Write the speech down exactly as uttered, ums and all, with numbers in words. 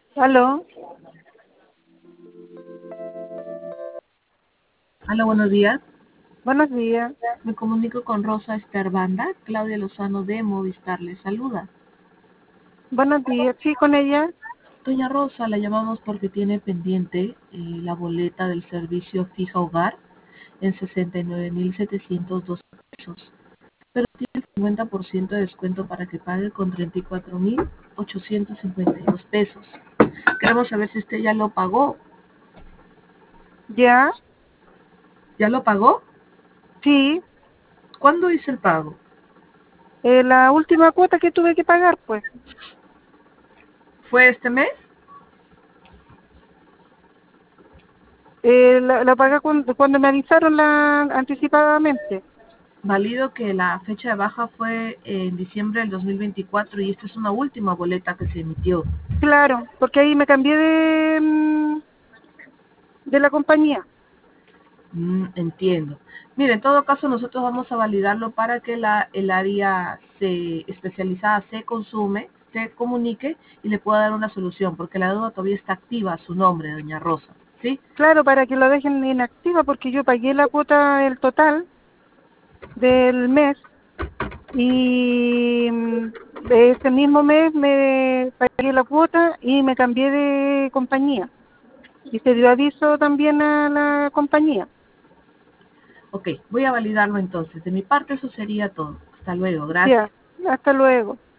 Aló, Hola, buenos días. buenos días. Me comunico con Rosa Esterbanda. Claudia Lozano de Movistar le saluda. Buenos días, sí, con ella. Doña Rosa, la llamamos porque tiene pendiente eh, la boleta del servicio fija hogar en sesenta y nueve mil setecientos dos pesos, pero tiene el cincuenta por ciento de descuento para que pague con treinta y cuatro mil ochocientos cincuenta y dos pesos. Queremos saber si usted ya lo pagó. ¿Ya? ¿Ya lo pagó? Sí, ¿Cuándo hizo el pago? eh, la última cuota que tuve que pagar, pues. ¿Fue este mes? Eh, la, la pagué cuando, cuando me avisaron la, anticipadamente. Válido que la fecha de baja fue en diciembre del dos mil veinticuatro y esta es una última boleta que se emitió. Claro, porque ahí me cambié de, mm, de la compañía. Mm, entiendo. Mire, en todo caso nosotros vamos a validarlo para que la, el área se, especializada se consume, se comunique y le pueda dar una solución, porque la deuda todavía está activa a su nombre, doña Rosa. ¿Sí? Claro, para que la dejen inactiva, porque yo pagué la cuota, el total del mes, y mm, de ese mismo mes me pagué la cuota y me cambié de compañía. Y se dio aviso también a la compañía. Ok, voy a validarlo entonces. De mi parte eso sería todo. Hasta luego, gracias. Ya, hasta luego.